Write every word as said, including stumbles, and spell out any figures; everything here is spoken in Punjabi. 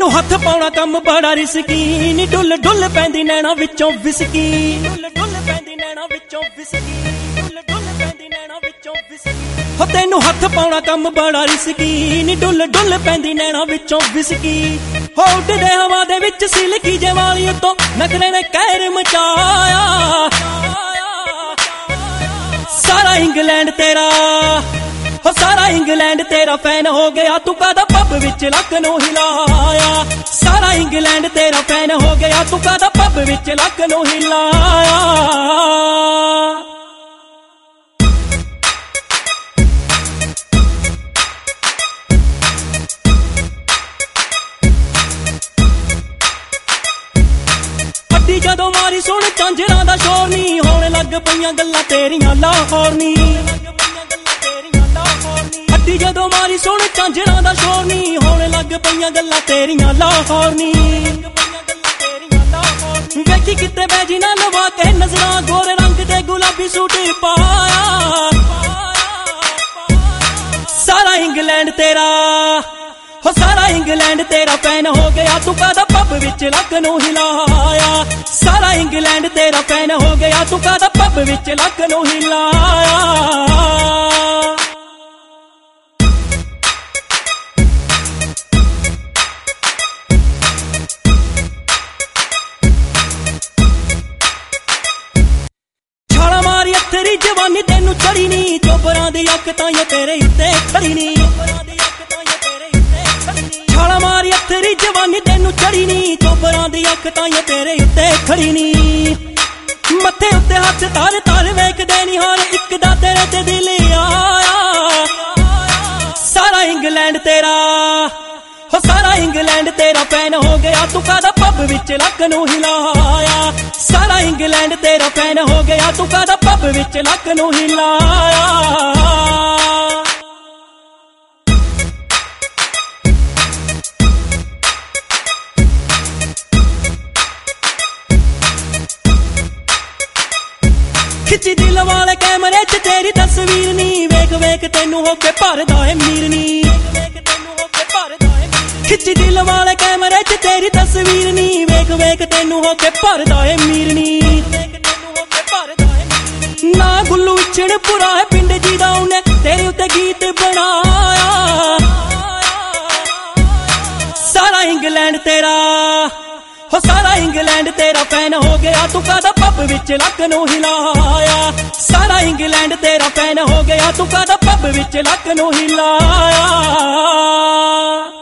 ਤੈਨੂੰ ਹੱਥ ਪਾਉਣਾ ਕੰਮ ਬੜਾ ਰਿਸਕੀ ਨੀ ਡੁੱਲ ਡੁੱਲ ਪੈਂਦੀ ਨੈਣਾ ਵਿੱਚੋਂ ਵਿਸਕੀ ਡੁੱਲ ਡੁੱਲ ਪੈਂਦੀ ਨੈਣਾ ਵਿੱਚੋਂ ਵਿਸਕੀ ਡੁੱਲ ਡੁੱਲ ਪੈਂਦੀ ਨੈਣਾ ਵਿੱਚੋਂ ਵਿਸਕੀ ਹੋ ਤੈਨੂੰ ਹੱਥ ਪਾਉਣਾ ਕੰਮ ਬੜਾ ਰਿਸਕੀ ਨੀ ਡੁੱਲ ਡੁੱਲ ਪੈਂਦੀ ਨੈਣਾ ਵਿੱਚੋਂ ਵਿਸਕੀ ਹੋ ਉੱਡਦੇ ਹਵਾ ਦੇ ਵਿੱਚ ਸਿਲਕੀ ਜੇ ਵਾਲੀ ਉੱਤੋਂ ਨਖਰੇ ਨੇ ਕਹਿਰ ਮਚਾਇਆ ਸਾਰਾ ਇੰਗਲੈਂਡ ਤੇਰਾ ਹੋ ਸਾਰਾ ਇੰਗਲੈਂਡ ਤੇਰਾ ਫੈਨ ਹੋ ਗਿਆ ਤੂੰ ਕਾਹਦਾ ਪੱਬ ਵਿੱਚ ਲੱਕ ਨੂੰ ਹਿਲਾਇਆ ਸਾਰਾ ਇੰਗਲੈਂਡ ਤੇਰਾ ਫੈਨ ਹੋ ਗਿਆ ਤੂੰ ਕਾਹਦਾ ਪੱਬ ਵਿੱਚ ਲੱਕ ਨੂੰ ਹਿਲਾਇਆ ਅੱਡੀ ਜਦੋਂ ਮਾਰੀ ਸੁਣ ਝਾਂਜਰਾਂ ਦਾ ਸ਼ੋਰ ਨੀ ਹੋਣ ਲੱਗ ਪਈਆਂ ਗੱਲਾਂ ਤੇਰੀਆਂ ਲਾਹੌਰ ਨੀ ਅੱਡੀ ਜਦੋਂ ਮਾਰੀ ਸੁਣ ਝਾਂਜਰਾਂ ਦਾ ਸ਼ੋਰ ਨੀ ਹੋਣ ਲੱਗ ਪਈਆਂ ਗੱਲਾਂ ਤੇਰੀਆਂ ਲਾਹੌਰ ਨੀ ਵੇਖੀ ਕਿਤੇ ਬੈਜੀ ਨਾ ਲਵਾ ਕੇ ਨਜ਼ਰਾਂ ਗੋਰੇ ਰੰਗ ਦੇ ਗੁਲਾਬੀ ਸੂਟ ਪਾਇਆ ਸਾਰਾ ਇੰਗਲੈਂਡ ਤੇਰਾ ਹੋ ਸਾਰਾ ਇੰਗਲੈਂਡ ਤੇਰਾ ਫੈਨ ਹੋ ਗਿਆ ਤੂੰ ਕਾਹਦਾ ਪੱਬ ਵਿੱਚ ਲੱਕ ਨੂੰ ਹਿਲਾਇਆ ਸਾਰਾ ਇੰਗਲੈਂਡ ਤੇਰਾ ਫੈਨ ਹੋ ਗਿਆ ਤੂੰ ਕਾਹਦਾ ਪੱਬ ਵਿੱਚ ਲੱਕ ਨੂੰ ਹਿਲਾਇਆ ਤੇਰੀ ਜਵਾਨੀ ਤੈਨੂੰ ਚੜੀ ਨੀ ਚੋਬਰਾਂ ਦੀ ਅੱਖ ਤਾਂ ਇਹ ਤੇਰੇ ਉੱਤੇ ਖੜੀ ਨੀ ਛਾਲਾ ਮਾਰੀ ਤੇਰੀ ਜਵਾਨੀ ਤੈਨੂੰ ਚੜੀ ਨੀ ਚੋਬਰਾਂ ਦੀ ਅੱਖ ਤਾਂ ਇਹ ਤੇਰੇ ਉੱਤੇ ਖੜੀ ਨੀ ਮੱਥੇ ਉੱਤੇ ਹੱਥ ਤਾਰ ਤਾਰ ਵੇਖਦੇ ਨੀ ਹਾਰ ਇੱਕ ਦਾ ਤੇਰੇ ਤੇ ਦਿਲ ਆਇਆ ਸਾਰਾ ਇੰਗਲੈਂਡ ਤੇਰਾ ਹੋ ਸਾਰਾ ਇੰਗਲੈਂਡ ਤੇਰਾ ਫੈਨ ਹੋ ਗਿਆ ਤੂੰ ਕਾਹਦਾ ਪੱਬ ਵਿੱਚ ਲੱਕ ਨੂੰ ਹਿਲਾਇਆ ਸਾਰਾ ਇੰਗਲੈਂਡ ਤੇਰਾ ਫੈਨ ਹੋ ਗਿਆ ਤੂੰ ਕਾਹਦਾ ਪੱਬ ਵਿੱਚ ਲੱਕ ਨੂੰ ਹਿਲਾਇਆ ਖਿੱਚੀ ਦਿਲ ਵਾਲੇ ਕੈਮਰੇ 'ਚ ਤੇਰੀ ਤਸਵੀਰ ਨੀ ਵੇਖ ਵੇਖ ਤੈਨੂੰ ਹੋ ਕੇ ਭਰਦਾ ਏ ਮੀਰ ਨੀ ਖਿੱਚੀ ਦਿਲ ਵਾਲੇ ਕੈਮਰੇ 'ਚ ਤੇਰੀ ਤਸਵੀਰ ਨੀ ਵੇਖ ਵੇਖ ਤੈਨੂੰ ਹੋ ਕੇ ਭਰਦਾ ਏ ਮੀਰ ਨੀ ਨਾ ਗੁੱਲੂ ਵਿਛੜ ਪੁਰਾ ਹੈ ਪਿੰਡ ਜੀ ਦਾ ਉਹਨੇ ਤੇਰੇ ਉੱਤੇ ਗੀਤ ਬਣਾਇਆ ਸਾਰਾ ਇੰਗਲੈਂਡ ਤੇਰਾ ਹੋ ਸਾਰਾ ਇੰਗਲੈਂਡ ਤੇਰਾ ਫੈਨ ਹੋ ਗਿਆ ਤੂੰ ਕਾਹਦਾ ਪੱਬ ਵਿੱਚ ਲੱਕ ਨੂੰ ਹਿਲਾਇਆ ਸਾਰਾ ਇੰਗਲੈਂਡ ਤੇਰਾ ਫੈਨ ਹੋ ਗਿਆ ਤੂੰ ਕਾਹਦਾ ਪੱਬ ਵਿੱਚ ਲੱਕ ਨੂੰ ਹਿਲਾਇਆ